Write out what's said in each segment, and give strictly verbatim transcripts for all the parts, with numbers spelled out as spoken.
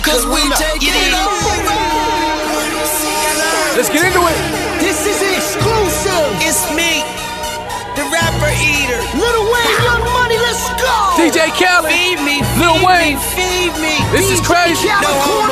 cause we take it over. Let's get into it. This is exclusive. It's me, the rapper eater. Lil Wayne, Young Money, let's go. D J Khaled, feed me, Lil feed Wayne, me, feed me. This is crazy. No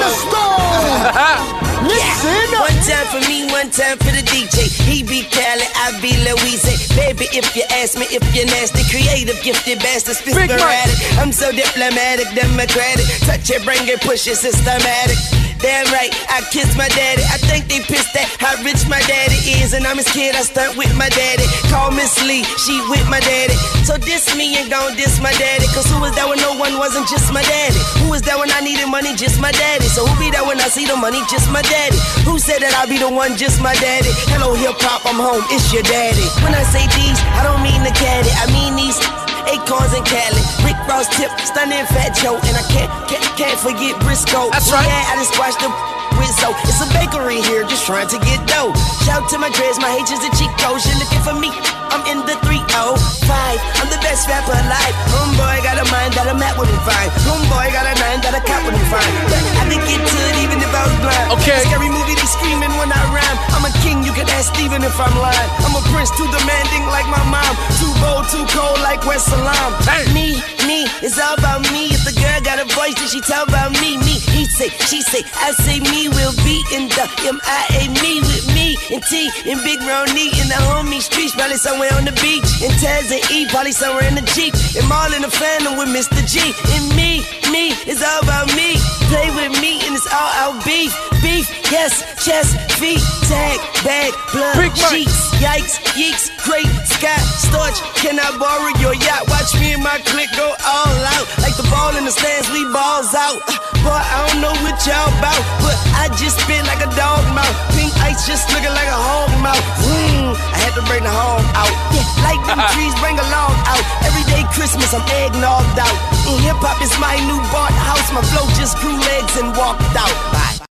cornerstone. Listen up. One time for me, one time for the D J. He be Khaled, I be Louise. Baby, if you ask me, if you're nasty, creative, gifted bastard, sporadic. I'm so diplomatic, democratic. Touch it, bring it, push it, systematic. Damn right, I kiss my daddy. I think they pissed at how rich my daddy is. And I'm his kid, I stunt with my daddy. Call Miss Lee, she with my daddy. So diss me and gon' diss my daddy. Cause who was that when no one wasn't just my daddy? Who was that when I needed money? Just my daddy. So who be that when I see the money? Just my daddy. Who said that I'll be the one? Just my daddy. Hello hip hop, I'm home, it's your daddy. When I say these, I don't mean the caddy, I mean these Acorns and Cali, Rick Ross tip, stunning Fat Joe, and I can't, can't, can't forget Briscoe. That's right. Yeah, I just squashed the Rizzo. It's a bakery here, just trying to get dough. Shout to my dreads, my H is a cheat code. You're looking for me, I'm in the three oh five. I'm the best rapper alive. Homeboy got a mind that a Matt wouldn't find. Homeboy got a nine that a cop wouldn't find. But I could get to it even if I was blind. Okay. Scary movie, they screaming when I rhyme. I'm a king, you can ask Steven if I'm lying. I'm a prince, too demanding like my mom. Too bold, too cold like West Salam. Hey. Me, me, it's all about me. If the girl got a voice, then she talk about me. Me, he say, she say, I say me will be in the M I A me with me and T and Big Ronnie in the homie streets, probably somewhere on the beach. And Taz and E, probably somewhere in the Jeep. And all in the phantom with Mister G. And me, me, it's all about me. Play with me and it's all out beef. Beef, yes, chest, feet, tag, bag, blood, Big sheets. Yikes, yeeks, great, sky, storch. Can I borrow your yacht? Watch me and my clique go all out. Like the ball in the stands, we balls out. Boy, I don't know what y'all about, but I just spit like a dog mouth. Pink ice just looking like a hog mouth. Mm, I had to bring the hog out. Yeah, like them trees, bring a log out. Every day Christmas, I'm eggnogged out. And hip hop is my new bought house. My flow just grew legs and walked out.